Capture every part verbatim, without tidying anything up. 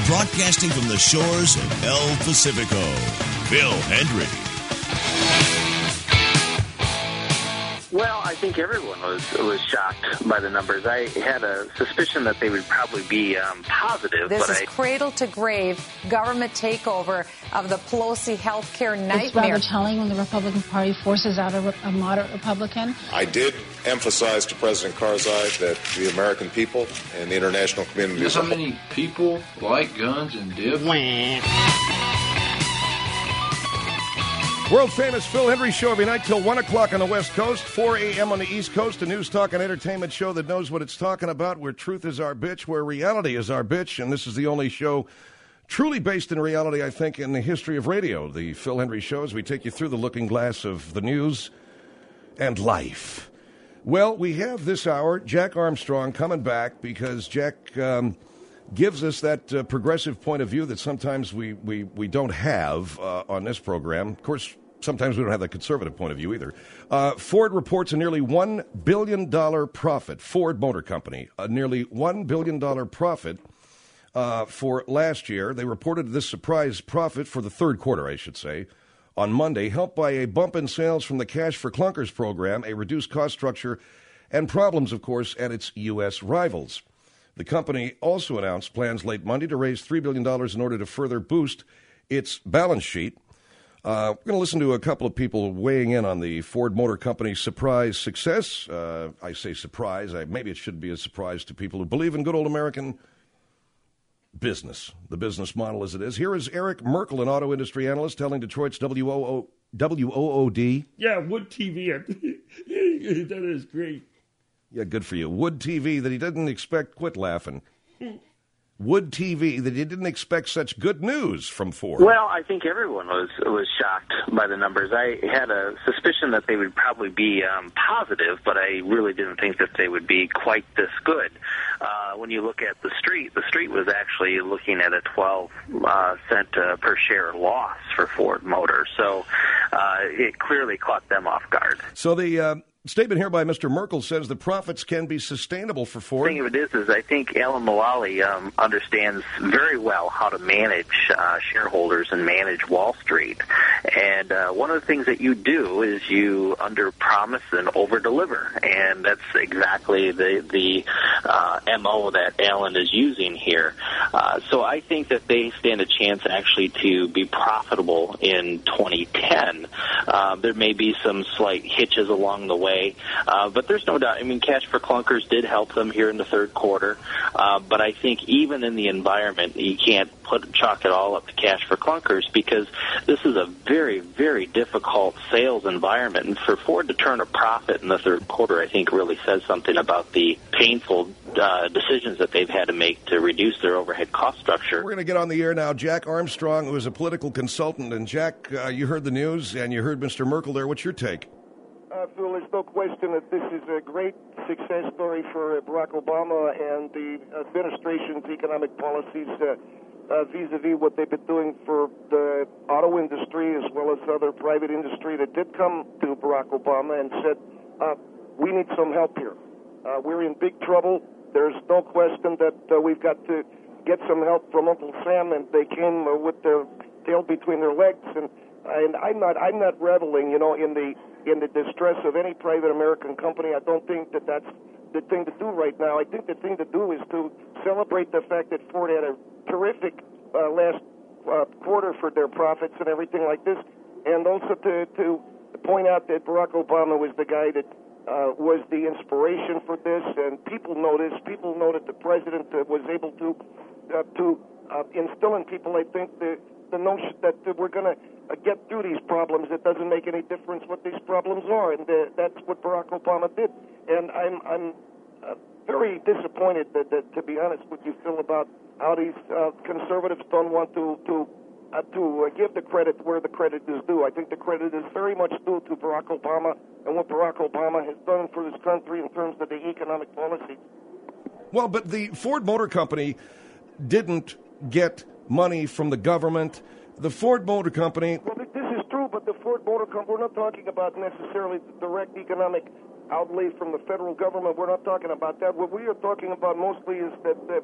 Broadcasting from the shores of El Pacifico, Phil Hendry. Well, I think everyone was was shocked by the numbers. I had a suspicion that they would probably be um, positive. This but is I... cradle-to-grave government takeover of the Pelosi health care nightmare. It's rather telling when the Republican Party forces out a, a moderate Republican. I did emphasize to President Karzai that the American people and the international community... You know how many people like guns and dip? World-famous Phil Hendry Show every night till one o'clock on the West Coast, four a.m. on the East Coast, a news, talk, and entertainment show that knows what it's talking about, where truth is our bitch, where reality is our bitch, and this is the only show truly based in reality, I think, in the history of radio, the Phil Hendry Show, as we take you through the looking glass of the news and life. Well, we have this hour Jack Armstrong coming back because Jack... Um, gives us that uh, progressive point of view that sometimes we, we, we don't have uh, on this program. Of course, sometimes we don't have the conservative point of view either. Uh, Ford reports a nearly one billion dollars profit. Ford Motor Company, a nearly one billion dollars profit uh, for last year. They reported this surprise profit for the third quarter, I should say, on Monday, helped by a bump in sales from the Cash for Clunkers program, a reduced cost structure, and problems, of course, at its U S rivals. The company also announced plans late Monday to raise three billion dollars in order to further boost its balance sheet. Uh, we're going to listen to a couple of people weighing in on the Ford Motor Company's surprise success. Uh, I say surprise. I, maybe it should be a surprise to people who believe in good old American business, the business model as it is. Here is Eric Merkel, an auto industry analyst, telling Detroit's W O O D. Yeah, Wood T V. That is great. Yeah, good for you. Wood T V that he didn't expect. Quit laughing. Wood T V that he didn't expect such good news from Ford. Well, I think everyone was was shocked by the numbers. I had a suspicion that they would probably be um, positive, but I really didn't think that they would be quite this good. Uh, when you look at the street, the street was actually looking at a twelve uh, cent uh, per share loss for Ford Motor. So uh, it clearly caught them off guard. So the... Uh, statement here by Mister Merkel says the profits can be sustainable for Ford. The thing of it is, is I think Alan Mulally um, understands very well how to manage uh, shareholders and manage Wall Street. And uh, one of the things that you do is you under-promise and over-deliver. And that's exactly the, the uh, M O that Alan is using here. Uh, so I think that they stand a chance actually to be profitable in twenty ten. Uh, there may be some slight hitches along the way. Uh, but there's no doubt. I mean, Cash for Clunkers did help them here in the third quarter. Uh, but I think even in the environment, you can't put chalk it all up to Cash for Clunkers because this is a very, very difficult sales environment. And for Ford to turn a profit in the third quarter, I think really says something about the painful uh, decisions that they've had to make to reduce their overhead cost structure. We're going to get on the air now. Jack Armstrong, who is a political consultant. And, Jack, uh, you heard the news and you heard Mister Merkel there. What's your take? Uh, Phil, there's no question that this is a great success story for uh, Barack Obama and the administration's economic policies uh, uh, vis-a-vis what they've been doing for the auto industry as well as other private industry that did come to Barack Obama and said, uh, we need some help here. Uh, we're in big trouble. There's no question that uh, we've got to get some help from Uncle Sam, and they came uh, with their tail between their legs. And, and I'm not, I'm not reveling, you know, in the in the distress of any private American company. I don't think that that's the thing to do right now. I think the thing to do is to celebrate the fact that Ford had a terrific uh, last uh, quarter for their profits and everything like this, and also to, to point out that Barack Obama was the guy that uh, was the inspiration for this, and people know this. People know that the president uh, was able to uh, to uh, instill in people, I think, the the notion that uh, we're going to uh, get through these problems. It doesn't make any difference what these problems are, and uh, that's what Barack Obama did. And I'm I'm uh, very disappointed, that, that, to be honest with you, Phil, about how these uh, conservatives don't want to to uh, to uh, give the credit where the credit is due. I think the credit is very much due to Barack Obama and what Barack Obama has done for this country in terms of the economic policy. Well, but the Ford Motor Company didn't get money from the government. The Ford Motor Company... Well, this is true, but the Ford Motor Company, we're not talking about necessarily the direct economic outlay from the federal government. We're not talking about that. What we are talking about mostly is that the,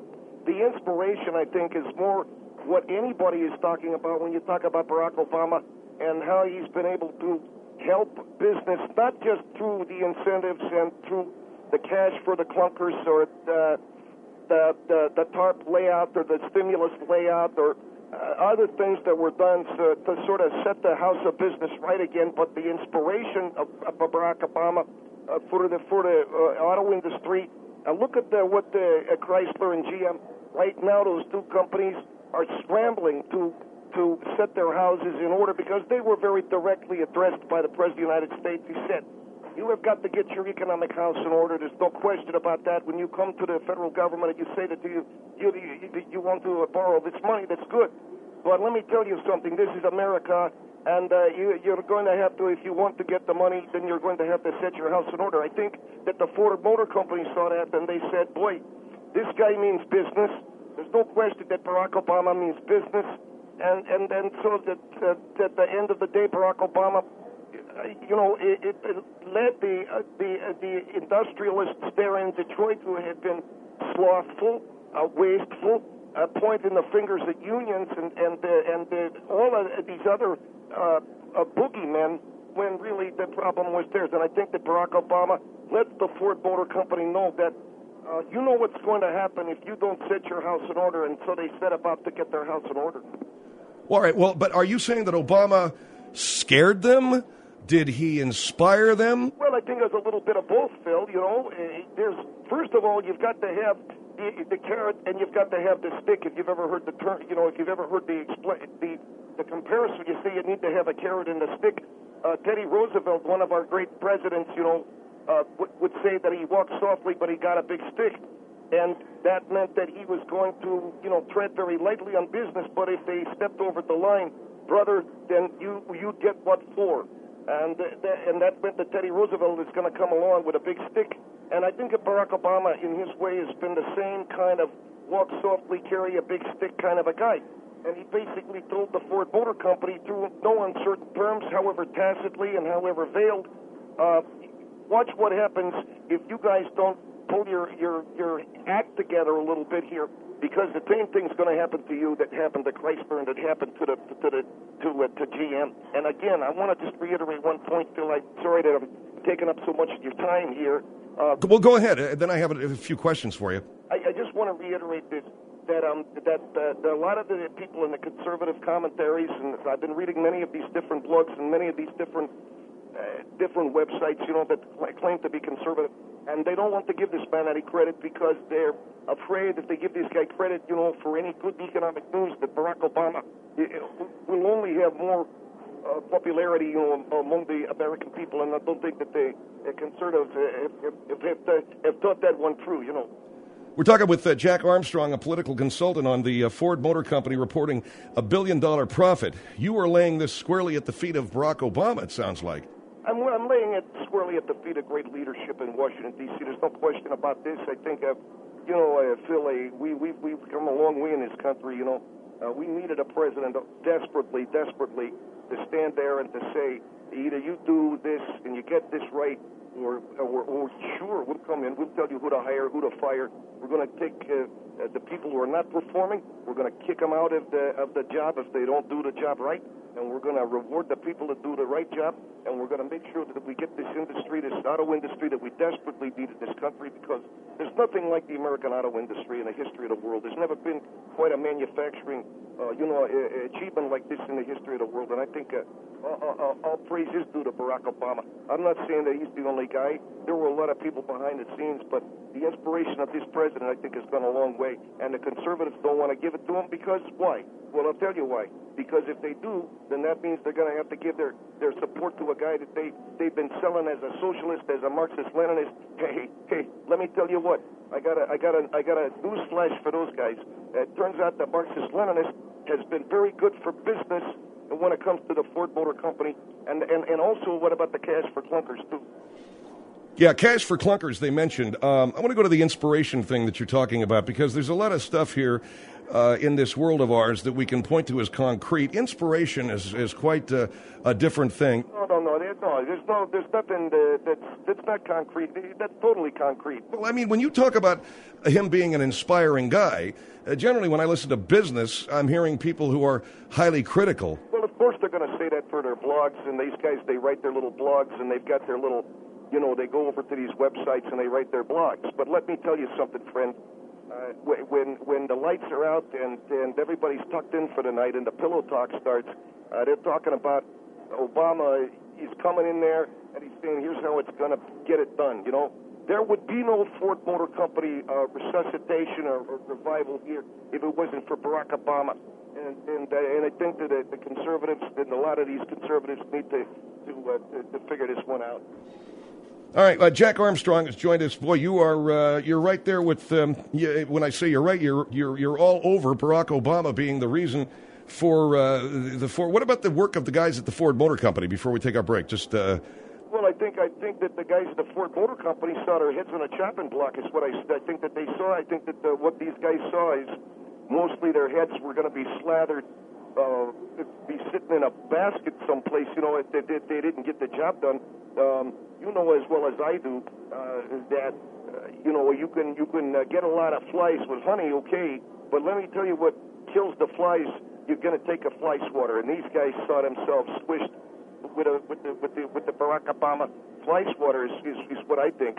the inspiration, I think, is more what anybody is talking about when you talk about Barack Obama and how he's been able to help business, not just through the incentives and through the cash for the clunkers or the, the, the, the TARP layout or the stimulus layout or uh, other things that were done to, to sort of set the house of business right again, but the inspiration of, of Barack Obama uh, for the, for the uh, auto industry. Uh, look at the, what the uh, Chrysler and G M, right now those two companies are scrambling to to set their houses in order because they were very directly addressed by the President of the United States. He said, you have got to get your economic house in order. There's no question about that. When you come to the federal government and you say that you you, you, you want to borrow this money, that's good. But let me tell you something. This is America, and uh, you, you're going to have to, if you want to get the money, then you're going to have to set your house in order. I think that the Ford Motor Company saw that, and they said, boy, this guy means business. There's no question that Barack Obama means business. And and, and so that uh, at the end of the day, Barack Obama, uh, you know, it, it, it led the uh, the uh, the industrialists there in Detroit who had been slothful, uh, wasteful, uh, pointing the fingers at unions and and uh, and uh, all of these other uh, uh, boogeymen, when really the problem was theirs. And I think that Barack Obama let the Ford Motor Company know that. Uh, you know what's going to happen if you don't set your house in order, and so they set about to get their house in order. All right, well, but are you saying that Obama scared them? Did he inspire them? Well, I think there's a little bit of both, Phil. You know, uh, there's first of all, you've got to have the, the carrot, and you've got to have the stick. If you've ever heard the term, you know, if you've ever heard the the the comparison, you see, you need to have a carrot and a stick. Uh, Teddy Roosevelt, one of our great presidents, you know. Uh, would, would say that he walked softly, but he got a big stick. And that meant that he was going to, you know, tread very lightly on business, but if they stepped over the line, brother, then you, you'd get what for. And, uh, th- and that meant that Teddy Roosevelt is going to come along with a big stick. And I think that Barack Obama, in his way, has been the same kind of walk softly, carry a big stick kind of a guy. And he basically told the Ford Motor Company, through no uncertain terms, however tacitly and however veiled, uh, watch what happens if you guys don't pull your, your, your act together a little bit here, because the same thing's going to happen to you that happened to Chrysler and that happened to the to the to uh, to G M. And again, I want to just reiterate one point, Phil. I'm sorry that I'm taking up so much of your time here. Uh, well, go ahead. Uh, then I have a, a few questions for you. I, I just want to reiterate this. That um that uh, the, a lot of the people in the conservative commentaries, and I've been reading many of these different blogs and many of these different Uh, different websites, you know, that claim to be conservative, and they don't want to give this man any credit because they're afraid if they give this guy credit, you know, for any good economic news, that Barack Obama will only have more uh, popularity, you know, among the American people, and I don't think that the uh, conservatives uh, have, have, have, have thought that one through, you know. We're talking with uh, Jack Armstrong, a political consultant on the uh, Ford Motor Company, reporting a billion-dollar profit. You are laying this squarely at the feet of Barack Obama, it sounds like. I'm, I'm laying it squarely at the feet of great leadership in Washington, D C There's no question about this. I think, uh, you know, uh, Phil, uh, we, we, we've come a long way in this country, you know. Uh, we needed a president desperately, desperately to stand there and to say, either you do this and you get this right, or, or, or sure, we'll come in, we'll tell you who to hire, who to fire. We're going to take uh, uh, the people who are not performing, we're going to kick them out of the, of the job if they don't do the job right. And we're going to reward the people that do the right job, and we're going to make sure that we get this industry, this auto industry that we desperately need in this country, because there's nothing like the American auto industry in the history of the world. There's never been quite a manufacturing, uh, you know, a, a achievement like this in the history of the world. And I think uh, all, all praise is due to Barack Obama. I'm not saying that he's the only guy. There were a lot of people behind the scenes, but the inspiration of this president, I think, has gone a long way. And the conservatives don't want to give it to him because why? Well, I'll tell you why. Because if they do, then that means they're going to have to give their, their support to a guy that they, they've been selling as a socialist, as a Marxist-Leninist. Hey, hey, let me tell you what. I got a, I got a, I got a news flash for those guys. It turns out the Marxist-Leninist has been very good for business when it comes to the Ford Motor Company. And, and, and also, what about the cash for clunkers, too? Yeah, cash for clunkers, they mentioned. Um, I want to go to the inspiration thing that you're talking about, because there's a lot of stuff here uh, in this world of ours that we can point to as concrete. Inspiration is, is quite uh, a different thing. No, no, no, there's no, there's no, there's nothing uh, that's that's not concrete. That's totally concrete. Well, I mean, when you talk about him being an inspiring guy, uh, generally when I listen to business, I'm hearing people who are highly critical. Well, of course they're going to say that for their blogs, and these guys, they write their little blogs, and they've got their little, you know, they go over to these websites and they write their blogs. But let me tell you something, friend. Uh, when when the lights are out and, and everybody's tucked in for the night and the pillow talk starts, uh, they're talking about Obama. He's coming in there and he's saying, here's how it's going to get it done. You know, there would be no Ford Motor Company uh, resuscitation or, or revival here if it wasn't for Barack Obama. And and, uh, and I think that uh, the conservatives and a lot of these conservatives need to to, uh, to, to figure this one out. All right, uh, Jack Armstrong has joined us. Boy, you are uh, you're right there with. Um, you, when I say you're right, you're you're you're all over Barack Obama being the reason for uh, the Ford. What about the work of the guys at the Ford Motor Company? Before we take our break, just. Uh, well, I think I think that the guys at the Ford Motor Company saw their heads on a chopping block. Is what I I think that they saw. I think that the, what these guys saw is mostly their heads were going to be slathered. Uh, be sitting in a basket someplace, you know, if they, if they didn't get the job done. Um, you know as well as I do uh, that, uh, you know, you can you can uh, get a lot of flies with honey, okay, but let me tell you what kills the flies. You're going to take a fly swatter, and these guys saw themselves squished with a with the with the, with the Barack Obama fly swatter is, is, is what I think.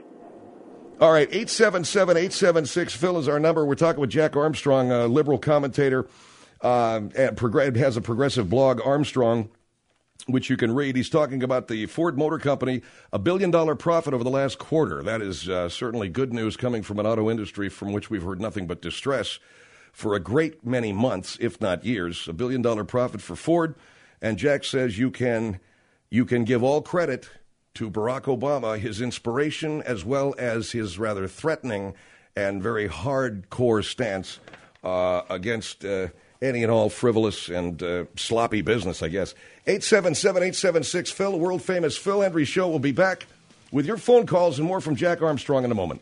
All right, eight seven seven, eight seven six, Phil is our number. We're talking with Jack Armstrong, a liberal commentator. Uh, and prog- has a progressive blog, Armstrong, which you can read. He's talking about the Ford Motor Company, a billion dollar profit over the last quarter. That is uh, certainly good news coming from an auto industry from which we've heard nothing but distress for a great many months, if not years. A billion dollar profit for Ford. And Jack says you can you can give all credit to Barack Obama, his inspiration, as well as his rather threatening and very hardcore stance uh, against uh, any and all frivolous and uh, sloppy business, I guess. eight seven seven, eight seven six, Phil, world-famous Phil Hendrie Show. Will be back with your phone calls and more from Jack Armstrong in a moment.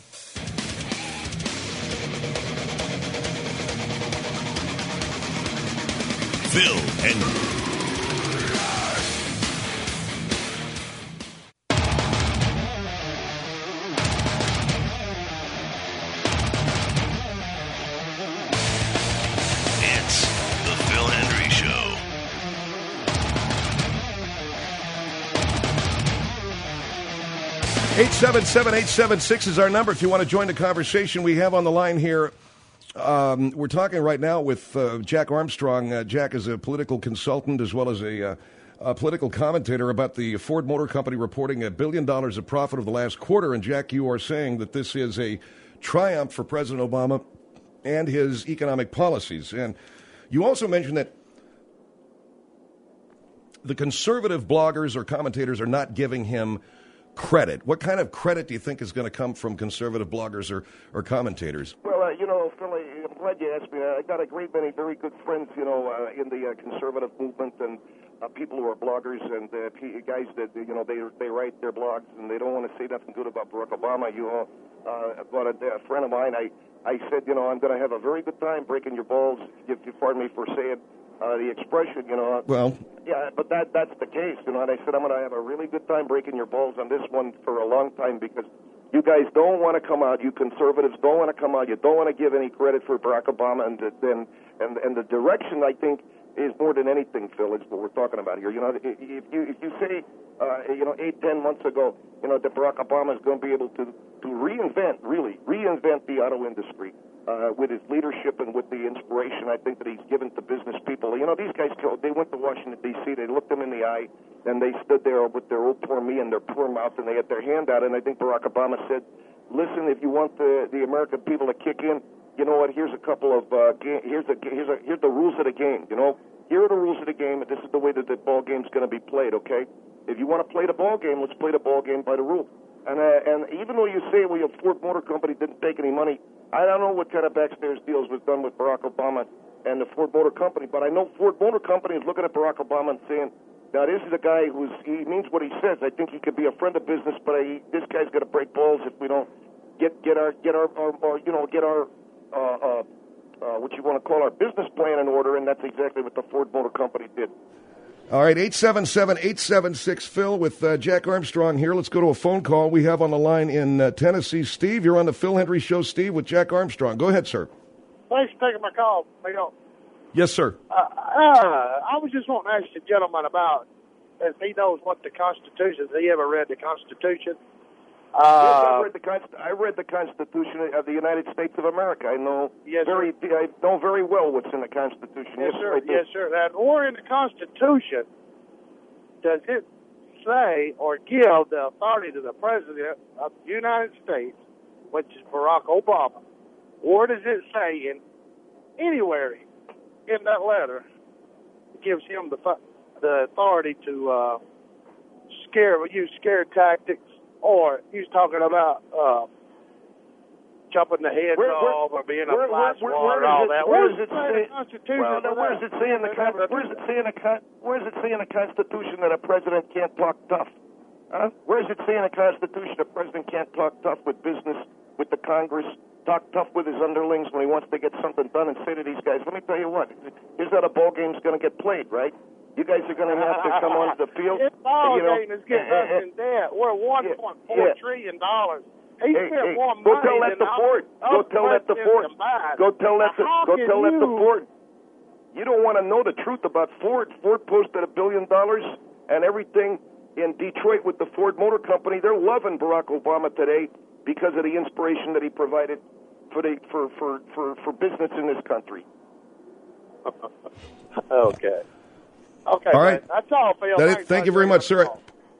Phil Hendrie. eight seven seven, eight seven six is our number if you want to join the conversation we have on the line here. Um, we're talking right now with uh, Jack Armstrong. Uh, Jack is a political consultant as well as a, uh, a political commentator about the Ford Motor Company reporting a billion dollars of profit over the last quarter. And, Jack, you are saying that this is a triumph for President Obama and his economic policies. And you also mentioned that the conservative bloggers or commentators are not giving him credit. What kind of credit do you think is going to come from conservative bloggers or, or commentators? Well, uh, you know, Phil, I'm glad you asked me. I got a great many very good friends, you know, uh, in the uh, conservative movement and uh, people who are bloggers and uh, guys that, you know, they they write their blogs and they don't want to say nothing good about Barack Obama. You know, uh, but a, a friend of mine, I, I said, you know, I'm going to have a very good time breaking your balls, if you pardon me for saying Uh, the expression, you know. Well, yeah, but that that's the case, you know. And I said I'm going to have a really good time breaking your balls on this one for a long time because you guys don't want to come out. You conservatives don't want to come out. You don't want to give any credit for Barack Obama, and then and and the direction I think is more than anything, Phil, is what we're talking about here. You know, if you if you say, uh, you know, eight ten months ago, you know, that Barack Obama is going to be able to to reinvent, really reinvent the auto industry. Uh, with his leadership and with the inspiration, I think that he's given to business people. You know, these guys, they went to Washington, D C, they looked them in the eye, and they stood there with their oh, poor me and their poor mouth, and they had their hand out, and I think Barack Obama said, listen, if you want the, the American people to kick in, you know what, here's a couple of, uh, ga- here's, a, here's, a, here's the rules of the game, you know? Here are the rules of the game, and this is the way that the ball game's going to be played, okay? If you want to play the ball game, let's play the ball game by the rules. And uh, and even though you say, well, your Ford Motor Company didn't take any money, I don't know what kind of backstairs deals was done with Barack Obama and the Ford Motor Company, but I know Ford Motor Company is looking at Barack Obama and saying, Now, this is a guy who's he means what he says. I think he could be a friend of business, but I, this guy's going to break balls if we don't get get our get our, our, our you know get our uh, uh, uh, what you want to call our business plan in order, and that's exactly what the Ford Motor Company did. All right, eight seven seven, eight seven six, Phil with uh, Jack Armstrong here. Let's go to a phone call we have on the line in uh, Tennessee. Steve, you're on the Phil Hendry Show, Steve, with Jack Armstrong. Go ahead, sir. Thanks for taking my call. Phil. Yes, sir. Uh, uh, I was just wanting to ask the gentleman about if he knows what the Constitution, has he ever read the Constitution? Uh, yes, I read the Const- I read the Constitution of the United States of America. I know yes, very sir. I know very well what's in the Constitution. Yes, yes sir. I do. Yes, sir. And or in the Constitution, does it say or give the authority to the President of the United States, which is Barack Obama, or does it say in anywhere in that letter gives him the the authority to uh, scare, use scare tactics, or he's talking about uh, chopping the heads where, where, off or being a where, fly where, swatter where and all it, that. Where Where does it say say? the Constitution? Well, now, where does it say in the con- Where does it say in the con- Where does it say in the Constitution that a president can't talk tough? Huh? Where does it say in the Constitution a president can't talk tough with business, with the Congress, talk tough with his underlings when he wants to get something done, and say to these guys, let me tell you what, here's how the ball game's going to get played, right? You guys are going to have to come onto the field. This ball you know, game is getting us in debt. We're one point four yeah. trillion dollars. He hey, spent hey, more go money tell that than to Ford. Go tell that to Ford. Combined. Go tell that to How go can tell that to you- Ford. You don't want to know the truth about Ford. Ford posted a billion dollars and everything in Detroit with the Ford Motor Company. They're loving Barack Obama today because of the inspiration that he provided for the for for for, for business in this country. Okay. Okay. All right. Man. That's all, Phil. That Thanks, it, thank you very much, sir.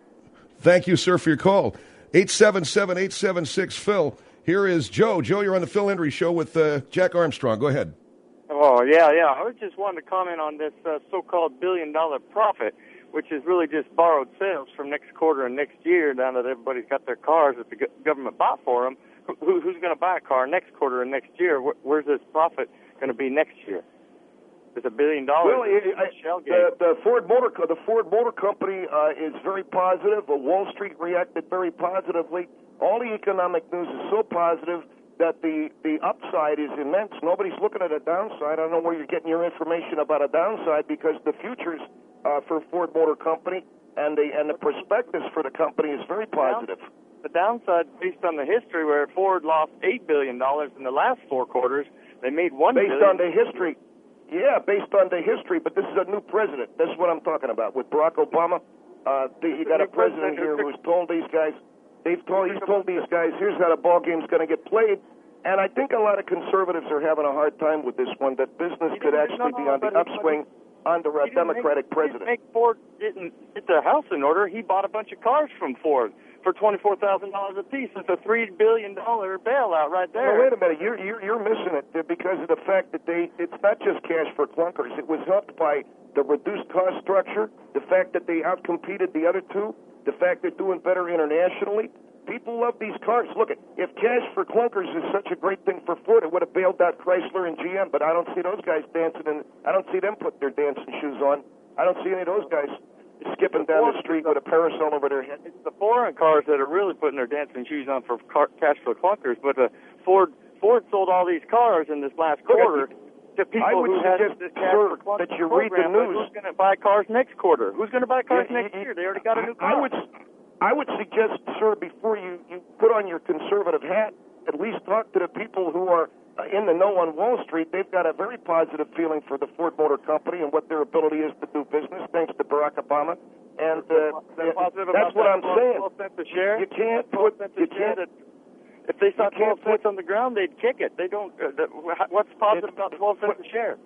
Thank you, sir, for your call. eight seven seven, eight seven six, Phil. Here is Joe. Joe, you're on the Phil Hendry Show with uh, Jack Armstrong. Go ahead. Oh, yeah, yeah. I was just wanting to comment on this uh, so-called billion-dollar profit, which is really just borrowed sales from next quarter and next year now that everybody's got their cars that the go- government bought for them. Who, who's going to buy a car next quarter and next year? Where, where's this profit going to be next year? It's a billion dollars. Well, it, I, the, the Ford Motor the Ford Motor Company uh, is very positive. Uh, Wall Street reacted very positively. All the economic news is so positive that the, the upside is immense. Nobody's looking at a downside. I don't know where you're getting your information about a downside because the futures uh, for Ford Motor Company and the and the prospectus for the company is very positive. The downside, based on the history, where Ford lost eight billion dollars in the last four quarters, they made one based billion. on the history. Yeah, based on the history, but this is a new president. This is what I'm talking about. With Barack Obama, uh, the, you got a president here who's told these guys, they've told, he's told these guys, here's how the ball game's going to get played. And I think a lot of conservatives are having a hard time with this one, that business could actually be on the upswing under a Democratic make, president. He didn't make Ford didn't get the house in order. He bought a bunch of cars from Ford for twenty-four thousand dollars a piece. It's a three billion dollars bailout right there. Well, wait a minute. You're, you're, you're missing it because of the fact that they, it's not just cash for clunkers. It was helped by the reduced cost structure, the fact that they outcompeted the other two, the fact they're doing better internationally. People love these cars. Look, if cash for clunkers is such a great thing for Ford, it would have bailed out Chrysler and G M, but I don't see those guys dancing, and I don't see them put their dancing shoes on. I don't see any of those guys skipping down the street with a parasol over their head. It's the foreign cars that are really putting their dancing shoes on for car, cash for clunkers, but uh, Ford Ford sold all these cars in this last quarter to people I would who had suggest, this cash sir, for clunkers that you read the program, but news. Who's going to buy cars next quarter? Who's going to buy cars Yeah, next you- year? They already got a new car. I would, I would suggest, sir, before you, you put on your conservative hat, at least talk to the people who are uh, in the know on Wall Street. They've got a very positive feeling for the Ford Motor Company and what their ability is to do business, thanks to Barack Obama. And uh, They're positive that's about what that I'm twelve, saying. twelve cents a share. You can't twelve put. cents a You share can't. that if they saw you can't twelve cents on the ground, they'd kick it. They don't. Uh, the, what's positive about twelve cents a share?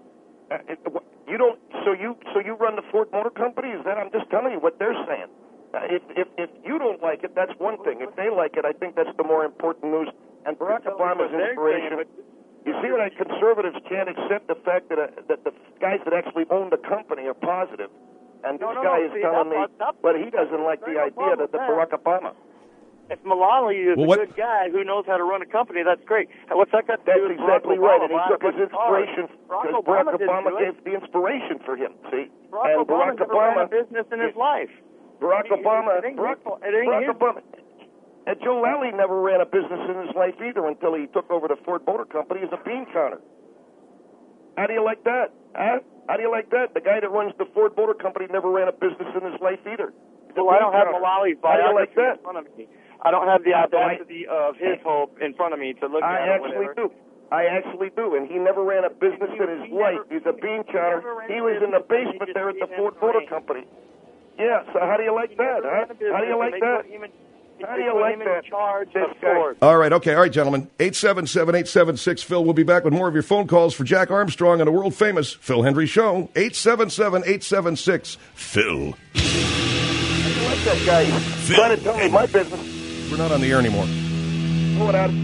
Uh, it, you don't. So you. So you run the Ford Motor Company? Is that? I'm just telling you what they're saying. Uh, if if if you don't like it, that's one thing. If they like it, I think that's the more important news. And Barack Obama's inspiration. You see what I conservatives can't accept the fact that uh, that the guys that actually own the company are positive, and No, this no, guy no, is see, telling that- me, that- but he doesn't like the there's no idea problem that the with Barack Obama. If Mullally is Well, a what- good guy who knows how to run a company, that's great. What's that got to That's do with exactly Barack right, Obama? and he Why- took his what's hard? inspiration Barack because Obama Barack didn't Obama do it. gave the inspiration for him. See, Barack and Obama Barack never ran a Obama, business in his life. Barack It- Obama, it ain't Barack, his fault. It ain't Barack his- Obama, and Joe Lally never ran a business in his life either until he took over the Ford Motor Company as a bean counter. How do you like that? Huh? How do you like that? The guy that runs the Ford Motor Company never ran a business in his life either. He's a Well, I bean don't have counter. Mullally's How do you like biography that? in front of me. I don't have the I- audacity of his hope in front of me to look I at actually or whatever. do. I actually do, and he never ran a business in his he life. never- He's a bean he counter. never ran He a was in the business, but he basement just there at the didn't Ford have Motor brains. Company. Yeah, so how do you like He that, never huh? ran a business, How do you and like they that? put him in- How they do you put like him in that? charge This of guy. Ford. All right, okay, all right, gentlemen. eight seven seven, eight seven six, Phil. We'll be back with more of your phone calls for Jack Armstrong on a world-famous Phil Hendry Show. eight seven seven, eight seven six, Phil. I like that guy. He's trying to tell me my business. We're not on the air anymore. Pull it out.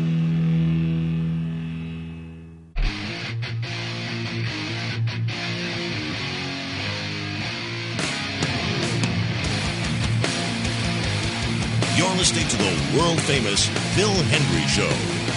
You're listening to the world-famous Phil Hendry Show.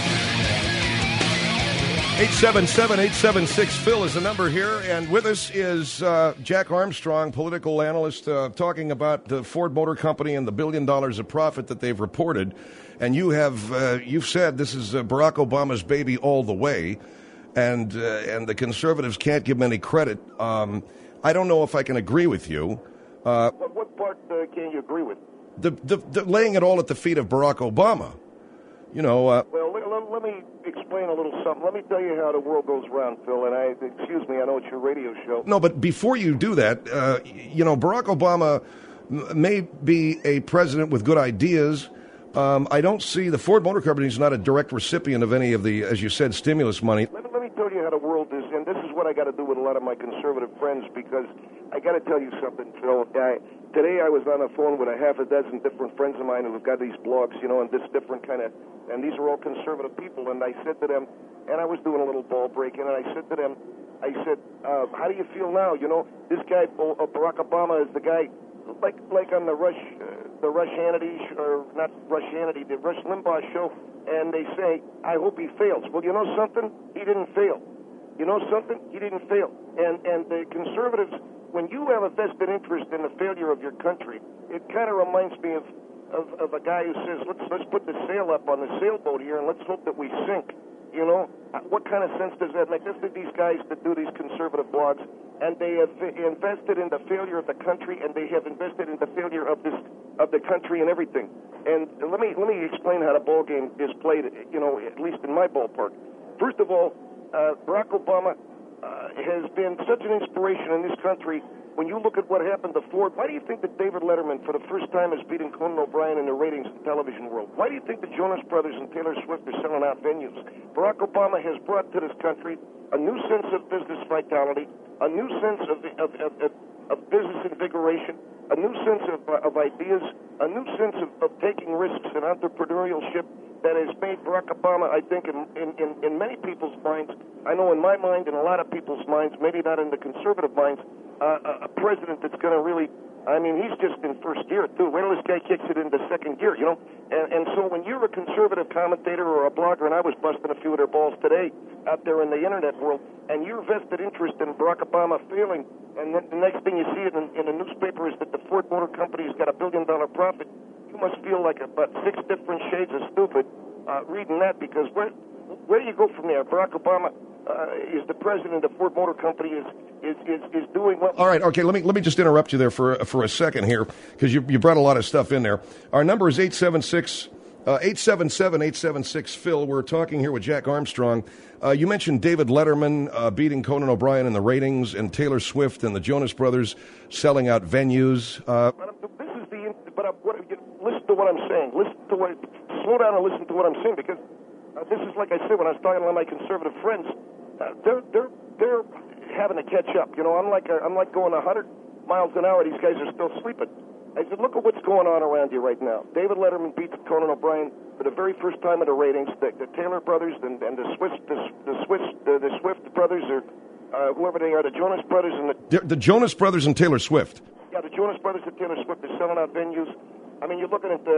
eight seven seven, eight seven six, Phil is the number here, and with us is uh, Jack Armstrong, political analyst, uh, talking about the Ford Motor Company and the billion dollars of profit that they've reported. And you have uh, you've said this is uh, Barack Obama's baby all the way, and uh, and the conservatives can't give him any credit. Um, I don't know if I can agree with you. Uh, What, what part uh, can you agree with? the, the, the laying it all at the feet of Barack Obama. You know. Uh, Well, let, let, let me explain a little something. Let me tell you how the world goes round, Phil. And I, excuse me, I know it's your radio show. No, but before you do that, uh, you know, Barack Obama m- may be a president with good ideas. Um, I don't see the Ford Motor Company is not a direct recipient of any of the, as you said, stimulus money. Let me, let me tell you how the world is, and this is what I got to do with a lot of my conservative friends, because I got to tell you something, Phil. I, today I was on the phone with a half a dozen different friends of mine who've got these blogs, you know, and this different kind of, and these are all conservative people, and I said to them, and I was doing a little ball breaking, and I said to them, I said, uh, how do you feel now? You know, this guy, uh, Barack Obama, is the guy, like like on the Rush, uh, the Rush Hannity, sh- or not Rush Hannity, the Rush Limbaugh show, and they say, I hope he fails. Well, you know something? He didn't fail. You know something? He didn't fail. And and the conservatives, when you have a vested interest in the failure of your country, it kind of reminds me of, of, of a guy who says, let's let's put the sail up on the sailboat here and let's hope that we sink. You know, Uh, what kind of sense does that make? This is these guys that do these conservative blogs, and they have invested in the failure of the country, and they have invested in the failure of this of the country and everything. And let me let me explain how the ball game is played. You know, at least in my ballpark. First of all, uh, Barack Obama uh, has been such an inspiration in this country. When you look at what happened to Ford, why do you think that David Letterman, for the first time, is beating Conan O'Brien in the ratings in the television world? Why do you think the Jonas Brothers and Taylor Swift are selling out venues? Barack Obama has brought to this country a new sense of business vitality, a new sense of of, of, of, of business invigoration, a new sense of, uh, of ideas, a new sense of, of taking risks and entrepreneurship that has made Barack Obama, I think, in, in, in, in many people's minds, I know in my mind and a lot of people's minds, maybe not in the conservative minds, uh, a, a president that's going to really, I mean, he's just in first gear, too. Wait till this guy kicks it into second gear, you know? And, and so when you're a conservative commentator or a blogger, and I was busting a few of their balls today out there in the internet world, and you're vested interest in Barack Obama failing, and then the next thing you see in, in the newspaper is that the Ford Motor Company has got a billion-dollar profit, you must feel like about six different shades of stupid uh, reading that, because where where do you go from there? Barack Obama uh, is the president of Ford Motor Company, is is, is, is doing what... All right, okay, let me let me just interrupt you there for for a second here, because you, you brought a lot of stuff in there. Our number is eight seven six, eight seven seven, eight seven six, Phil. We're talking here with Jack Armstrong. Uh, you mentioned David Letterman uh, beating Conan O'Brien in the ratings, and Taylor Swift and the Jonas Brothers selling out venues. Uh, This is the... But uh, what, listen to what I'm saying. Listen to what... Slow down and listen to what I'm saying, because uh, this is, like I said, when I was talking to my conservative friends, uh, they're they're they're having to catch up. You know, I'm like a, I'm like going one hundred miles an hour. These guys are still sleeping. I said, look at what's going on around you right now. David Letterman beats Conan O'Brien for the very first time in the ratings. The, the Taylor brothers and, and the Swift the, the Swift the, the Swift brothers, or uh, whoever they are, the Jonas brothers and the the Jonas Brothers and Taylor Swift. yeah, the Jonas brothers and Taylor Swift are selling out venues. I mean, you're looking at the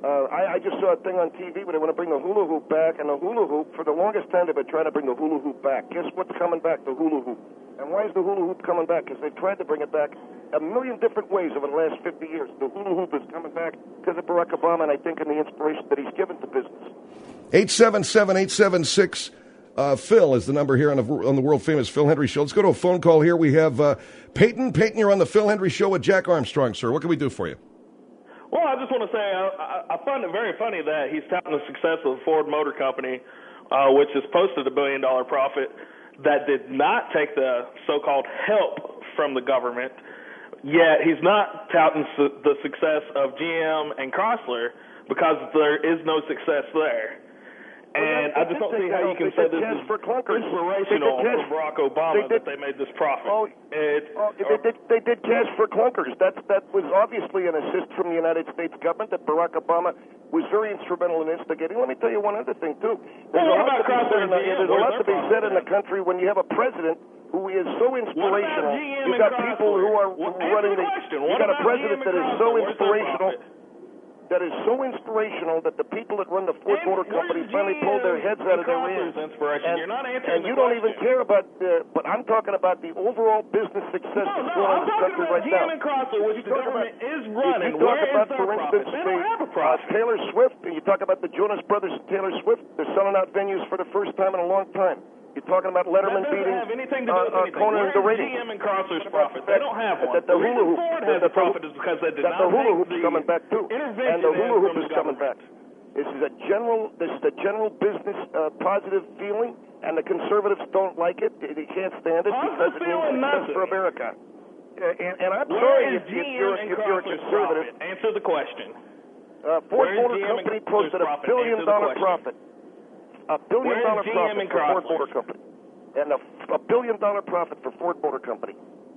Uh, I, I just saw a thing on T V where they want to bring the hula hoop back, and the hula hoop, for the longest time, they've been trying to bring the hula hoop back. Guess what's coming back? The hula hoop. And why is the hula hoop coming back? Because they've tried to bring it back a million different ways over the last fifty years. The hula hoop is coming back because of Barack Obama, and I think in the inspiration that he's given to business. eight seven seven, eight seven six, uh, Phil is the number here on the, on the world-famous Phil Hendry Show. Let's go to a phone call here. We have uh, Peyton. Peyton, you're on the Phil Hendry Show with Jack Armstrong, sir. What can we do for you? Well, I just want to say I, I find it very funny that he's touting the success of the Ford Motor Company, uh, which has posted a billion-dollar profit, that did not take the so-called help from the government, yet he's not touting su- the success of G M and Chrysler because there is no success there. And well, I just don't see how you can say this is inspirational for Barack Obama they did, that they made this profit. Oh, it, oh they, did, they did cash for clunkers. That, that was obviously an assist from the United States government that Barack Obama was very instrumental in instigating. Let me tell you one other thing, too. There's well, a lot, to be, said in the, there's a lot to be said in the country when you have a president who is so inspirational. You've got people who are well, running the... You've got a president that is so inspirational... that is so inspirational that the people that run the Ford and Motor Company finally pulled their heads out of their ears. And, You're not and you don't even care about the, but I'm talking about the overall business success no, that's no, going on in I'm the country right G M now. And Chrysler, which the government about, is running. If you talk Where about, is for their instance, profit? They don't have a the, profit. Uh, Taylor Swift, and you talk about the Jonas Brothers and Taylor Swift, they're selling out venues for the first time in a long time. You're talking about Letterman that beating have anything to do with uh, anything. Conan Where's the ratings. G M and Chrysler's profit? They don't have one. That the, the hula reason hoop, Ford has a profit is because they did that not the hula take hoop's the coming back too, and the hula hoop is coming back. This is a general, this is a general business uh, positive feeling, and the conservatives don't like it. They, they can't stand it because it means success for America. Uh, and, and I'm Where sorry is if, if, you're, if you're a conservative. Profit? Answer the question. Uh, Ford Motor Company posted a billion dollar profit. A billion dollar profit for Ford Motor Company. And a, a billion dollar profit for Ford Motor Company.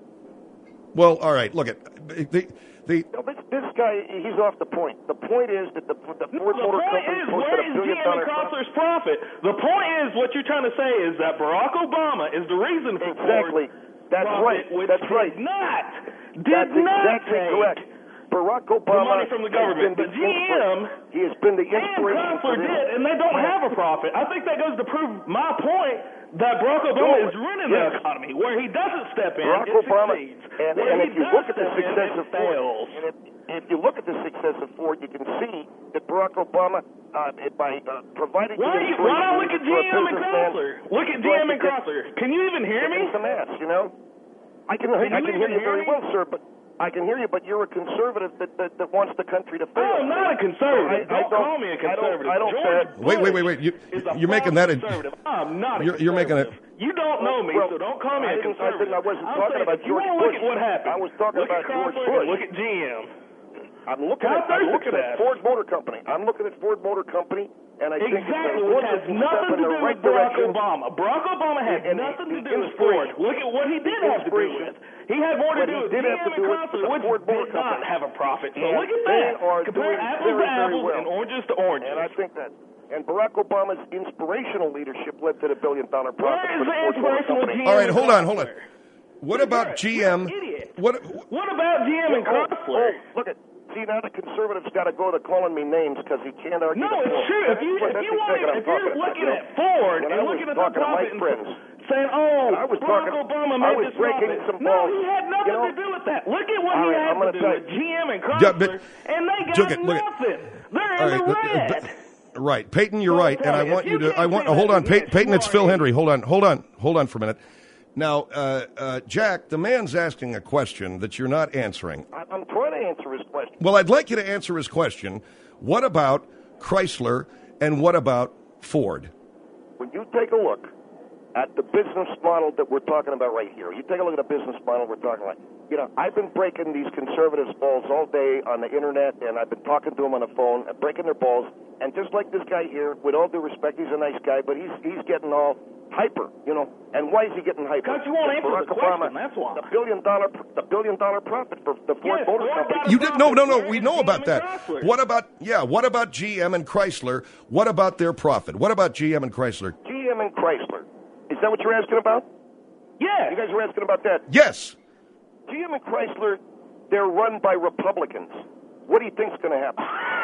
Well, all right. Look at the the. No, this, this guy, he's off the point. The point is that the, the Ford no, Motor the Company is, posted a billion dollar profit. profit. The point is, what you're trying to say is that Barack Obama is the reason for exactly. Ford's That's profit, right. Which That's right. Did not. Did That's not exactly take correct. Barack Obama the money from the government, but G M he has been the and inspiration for Chrysler this. did, and they don't have a profit. I think that goes to prove my point that Barack Obama is running yes. the economy where he doesn't step in. Barack it Obama, succeeds. and, Where and he if you does look at the step in, success it of Ford, fails. and if, if you look at the success of Ford, you can see that Barack Obama, uh, by uh, providing why, the you, why not look at G for a M and businessman, Chrysler? Look at G M and Chrysler. Can you even hear me? Some ass, you know. I can, can I you can hear you hear very me? well, sir, but. I can hear you, but you're a conservative that, that, that wants the country to fail. I'm not a conservative. I, I don't, don't call me a conservative. I don't, I don't George wait, wait, wait, wait. You, you're making that. A, I'm not a you're, you're making it. You don't know me, well, so don't call me I a conservative. I, I wasn't I'm talking about George you Bush. Look at what happened. I was talking look about at George Chrysler, Bush. Look at G M. I'm looking at, I'm looking at Ford Motor Company. I'm looking at Ford Motor Company, and I exactly, think it's a which has nothing to do right with Barack direction. Obama. Barack Obama had and nothing the, to the do with Ford. Look at what he did have to do with. He had more to but do with G M and Chrysler, which Ford did not have a profit. So and look at they that. Are Compare doing apples very, to apples well. and oranges to oranges. And I think that. And Barack Obama's inspirational leadership led to the billion-dollar profit. Where is the inspirational G M? All right, hold on, hold on. What about G M? What? What about G M and Chrysler? Oh, look at. See, now the conservatives got to go to calling me names because he can't argue. No, the it's point. true. If you, if you want, if you're looking at Ford and looking at the profit and saying, "Oh, I was Barack talking, Obama I made was this breaking profit," some no, balls. he had nothing you know? to do with that. Look at what all he right, had I'm to do tell with G M and Chrysler, yeah, but, and they got Look at, look nothing. At, They're in right, the red. Uh, right, Peyton, you're so right, and I want you, you to. I want. Hold on, Peyton. Peyton it's Phil Hendry. Hold on, hold on, hold on for a minute. Now, uh, uh, Jack, the man's asking a question that you're not answering. I'm trying to answer his question. Well, I'd like you to answer his question. What about Chrysler and what about Ford? When you take a look at the business model that we're talking about right here, you take a look at the business model we're talking about. You know, I've been breaking these conservatives' balls all day on the internet, and I've been talking to them on the phone, and breaking their balls. And just like this guy here, with all due respect, he's a nice guy, but he's he's getting all hyper, you know. And why is he getting hyper? Because you won't answer Barack the Obama, question, that's why. The billion dollar, the billion dollar profit for the Ford yes, Motor Ford Company. You did no, no, no. We know G M about that. Chrysler. What about yeah? What about G M and Chrysler? What about their profit? What about G M and Chrysler? G M and Chrysler. Is that what you're asking about? Yeah. You guys were asking about that. Yes. G M and Chrysler, they're run by Republicans. What do you think's going to happen?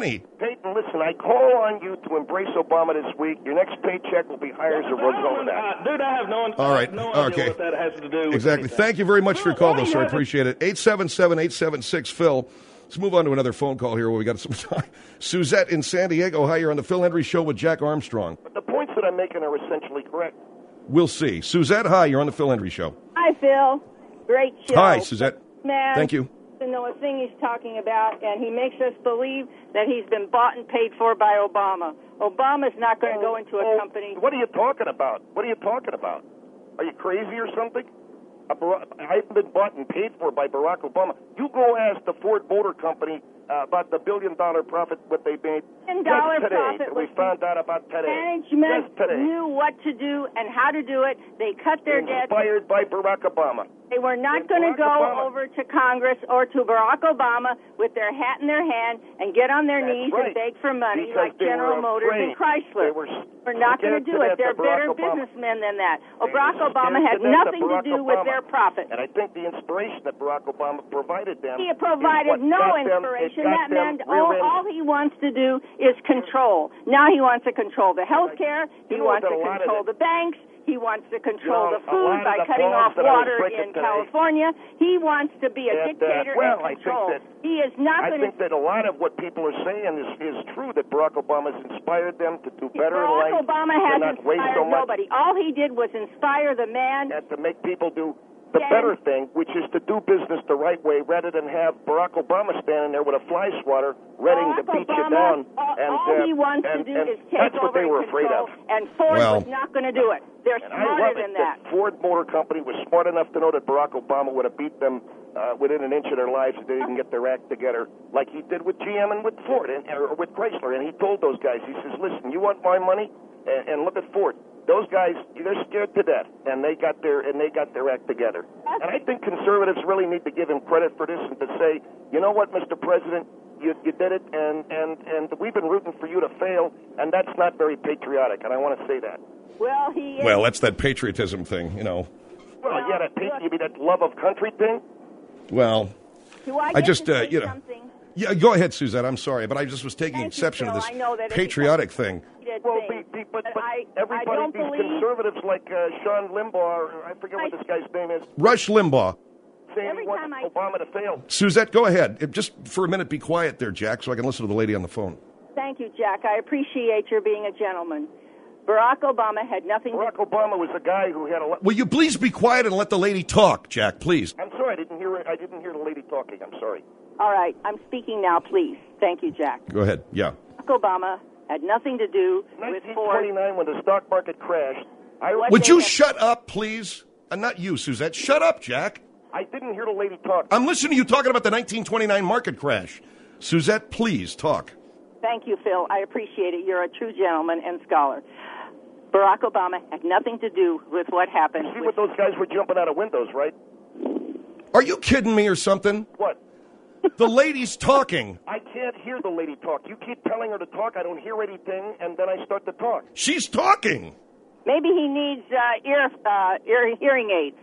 money. Peyton, listen, I call on you to embrace Obama this week. Your next paycheck will be higher as a result of that. Uh, dude, I have no, All right. no idea Okay. what that has to do with Exactly. anything. Thank you very much for your call, Why though, do sir. I you have appreciate it. eight seven seven, eight seven six, Phil. Let's move on to another phone call here where we got some time. Suzette in San Diego. Hi, you're on the Phil Hendry Show with Jack Armstrong. But the points that I'm making are essentially correct. We'll see. Suzette, hi. You're on the Phil Hendry Show. Hi, Phil. Great show. Hi, Suzette. Man, Thank you. To know a thing he's talking about, and he makes us believe that he's been bought and paid for by Obama. Obama's not going to Oh, go into a oh, company. What are you talking about? What are you talking about? Are you crazy or something? A Bar- I haven't been bought and paid for by Barack Obama. You go ask the Ford Motor Company uh, about the billion dollar profit what they made. Billion dollar just today. profit We was found out about today. Management Just today. knew what to do and how to do it. They cut their debt. Inspired by Barack Obama. They were not And going to Barack go Obama- over to Congress or to Barack Obama with their hat in their hand and get on their That's knees right. and beg for money Because like they General were Motors and afraid. Chrysler. They were We're not going to do it. scared to They're death of Barack better Obama. businessmen than that. They Barack were Obama scared had to death of nothing to Barack do with Obama. their profit. And I think the inspiration that Barack Obama provided them. He is provided what no got them- it inspiration. got That them meant all, rear-ended. all he wants to do is control. Now he wants to control the health care. He You know wants that to a lot of control it- the banks. He wants to control You know, the a food lot of by the cutting balls off that I was water breaking in today- California. He wants to be a And, uh, dictator well, and I think control. that- He is not I going to. think that a lot of what people are saying is, is true, that Barack Obama's inspired them to do better in Barack life, Obama to has not waste inspired so much, nobody. All he did was inspire the man. and to make people do the Yes. better thing, which is to do business the right way, rather than have Barack Obama standing there with a fly swatter ready to Barack beat you Obama, down. all, and, all uh, he wants and, to do and is take that's over what they were and afraid control, of. and Ford Well- was not going to do it. They're And I smarter love than it that. that Ford Motor Company was smart enough to know that Barack Obama would have beat them uh, within an inch of their lives if they didn't get their act together, like he did with G M and with Ford and or with Chrysler. And he told those guys, he says, "Listen, you want my money? And, and look at Ford. Those guys, they're scared to death, and they got their and they got their act together." And I think conservatives really need to give him credit for this and to say, you know what, Mister President, you, you did it, and, and, and we've been rooting for you to fail, and that's not very patriotic, and I want to say that. Well, he is. Well, that's that patriotism thing, you know. Well, yeah, that patri- you mean that love of country thing? Well, Do I, I get just, to uh, say you know. something? Yeah, go ahead, Suzette. I'm sorry, but I just was taking Thank you, exception Phil. to this I know that it's patriotic thing. Did Well, things. be, be, but, But but I, I everybody, don't these believe conservatives like uh, Sean Limbaugh, or I forget what I- this guy's name is, Rush Limbaugh. saying Every he wants time I- Obama to fail. Suzette, go ahead. If- Just for a minute, be quiet there, Jack, so I can listen to the lady on the phone. Thank you, Jack. I appreciate your being a gentleman. Barack Obama had nothing Barack to Obama was a guy who had a lot. Will you please be quiet and let the lady talk, Jack, please? I'm sorry, I didn't hear. I didn't hear the lady talking. I'm sorry. All right, I'm speaking now, please. Thank you, Jack. Go ahead. Yeah. Barack Obama had nothing to do with Ford. nineteen twenty-nine, when the stock market crashed, I What Would they you have- shut up, please? Uh, not you, Suzette. Shut up, Jack. I didn't hear the lady talk. I'm listening to you talking about the nineteen twenty-nine market crash. Suzette, please talk. Thank you, Phil. I appreciate it. You're a true gentleman and scholar. Barack Obama had nothing to do with what happened. See with what those guys were jumping out of windows, right? Are you kidding me or something? What? The lady's talking. I can't hear the lady talk. You keep telling her to talk. I don't hear anything, and then I start to talk. She's talking. Maybe he needs uh, ear, uh, ear hearing aids.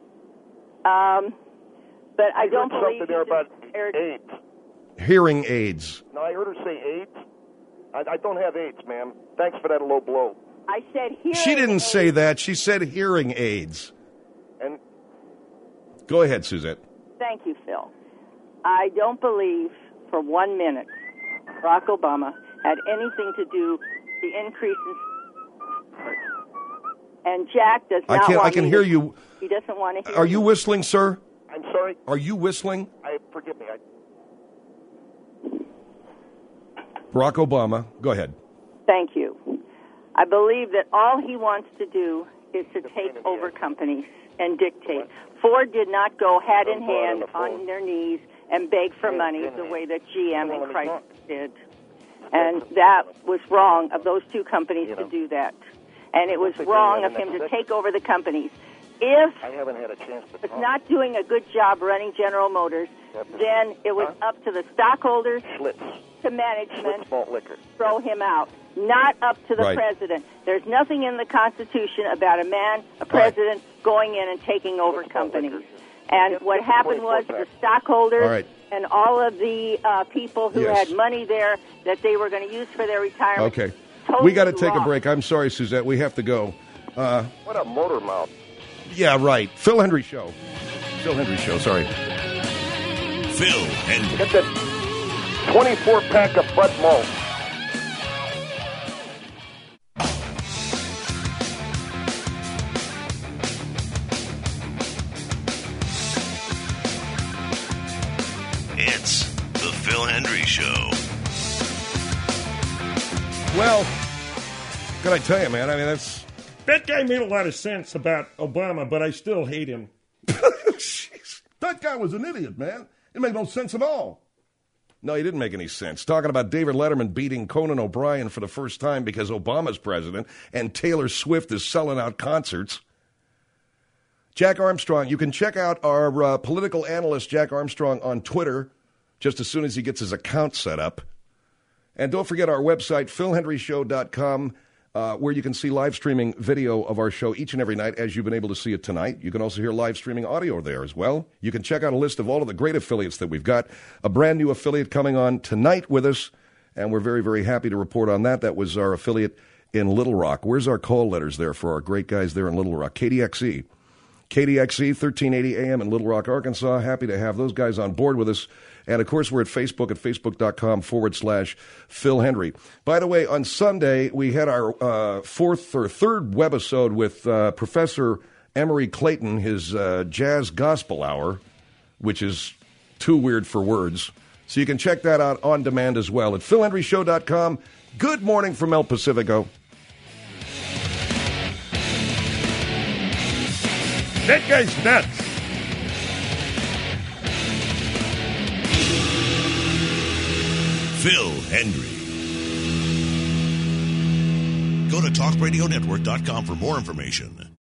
Um, but I, I don't heard believe something there he about just aired- AIDS. Hearing aids. No, I heard her say AIDS. I, I don't have AIDS, ma'am. Thanks for that low blow. I said hearing She didn't aids. say that. She said hearing aids. And Go ahead, Suzette. Thank you, Phil. I don't believe for one minute Barack Obama had anything to do with the increase in. And Jack does I not can want I can me hear to- you. He doesn't want to hear Are you me. whistling, sir? I'm sorry. Are you whistling? I forgive me. I, Barack Obama. Go ahead. Thank you. I believe that all he wants to do is to take over companies and dictate. Ford did not go hat in hand on their knees and beg for money the way that G M and Chrysler did. And that was wrong of those two companies to do that. And it was wrong of him to take over the companies. If I haven't had a chance to it's talk. not doing a good job running General Motors, then it was up to the stockholders, Schlitz. to management, Schlitz malt liquor. throw him out, not up to the Right. president. There's nothing in the Constitution about a man, a president, going in and taking over companies. And what happened was the stockholders All right. and all of the uh, people who Yes. had money there that they were going to use for their retirement. Okay. totally We got to take a lost. break. I'm sorry, Suzette. We have to go. Uh, What a motor mouth. yeah, right. Phil Hendry Show. Phil Hendry Show. Sorry. Phil Hendry. Get that twenty-four pack of Bud Malt. It's the Phil Hendry Show. Well, can I tell you, man? I mean, that's... That guy made a lot of sense about Obama, but I still hate him. Jeez. That guy was an idiot, man. It made no sense at all. No, he didn't make any sense. Talking about David Letterman beating Conan O'Brien for the first time because Obama's president and Taylor Swift is selling out concerts. Jack Armstrong, you can check out our uh, political analyst, Jack Armstrong, on Twitter just as soon as he gets his account set up. And don't forget our website, phil hendry show dot com, uh, where you can see live streaming video of our show each and every night, as you've been able to see it tonight. You can also hear live streaming audio there as well. You can check out a list of all of the great affiliates that we've got. A brand new affiliate coming on tonight with us, and we're very, very happy to report on that. That was our affiliate in Little Rock. Where's our call letters there for our great guys there in Little Rock? K D X E. K D X E, thirteen eighty A M in Little Rock, Arkansas. Happy to have those guys on board with us. And, of course, we're at Facebook at facebook.com forward slash Phil Hendry. By the way, on Sunday, we had our uh, fourth or third webisode with uh, Professor Emory Clayton, his uh, Jazz Gospel Hour, which is too weird for words. So you can check that out on demand as well at phil hendry show dot com. Good morning from El Pacifico. That guy's nuts. Phil Hendry. Go to talk radio network dot com for more information.